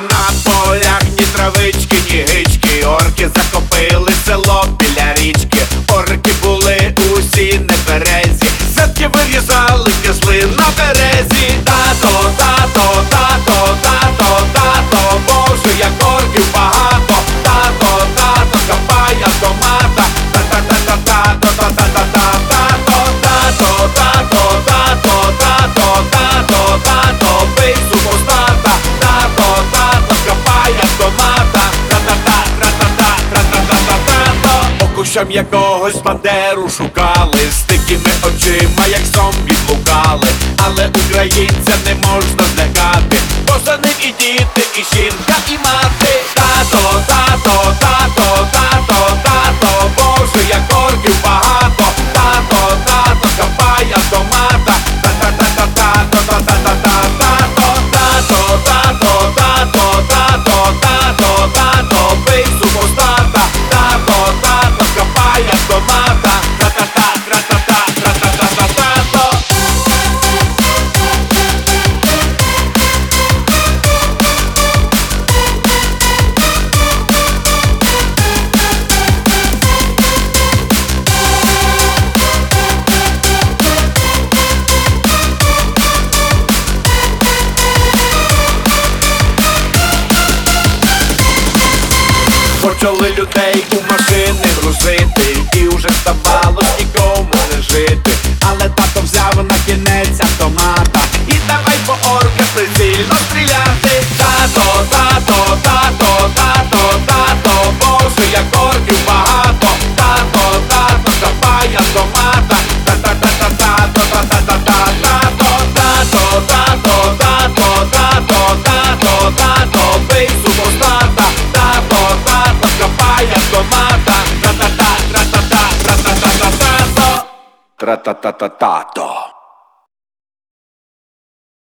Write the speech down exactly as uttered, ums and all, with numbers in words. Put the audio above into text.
На полях ні травички, ні гички. Орки захопили село біля річки. Орки були усі нетверезі. Садки вирізали, кисли на березі. Тато, тато, тато, тато, тато, Боже, як орків багато. Тато, тато, хапай автомата. Та-та-та-та-та-та-та-та-та-та-та. Тато, тато, тато, тато, тато, тато, бий супостата. Тато, тато, хапай автомата. Та-та-та-та-та-та-та-та-та-та. По кущам якогось бандеру шукали, з такими очима, як зомбі блукали. Але українця не можна злякати, бо за ним і діти, і жінка, і мати. Тато, тато, тато, тато, тато, Боже, як орків багато. Тато, тато, хапай автомата. Та-та-та-та-та-та-та-та-та-та. Тато, тато, тато, тато, тато, тато, бий супостата. Тато, тато, хапай автомата. Та-та-та-та-та-та-та-та-та-та. Почали людей у машини грузити, і вже здавалось нікому не жити. Але тато взяв на кінець автомата і давай по орках прицільно стріляти. Тато, тато, тато, тато, тато, Боже, як орків багато. Тато, тато, хапай автомата. Та-та-та-та-та-та-та-та-та-та. Тато, тато, тато, тато, тато, тато, бий супостата. Тато, тато, хапай автомата. Тра-та-та, тра-та-та, тра-та-та-та-та-та. Тра-та-та-та-тато.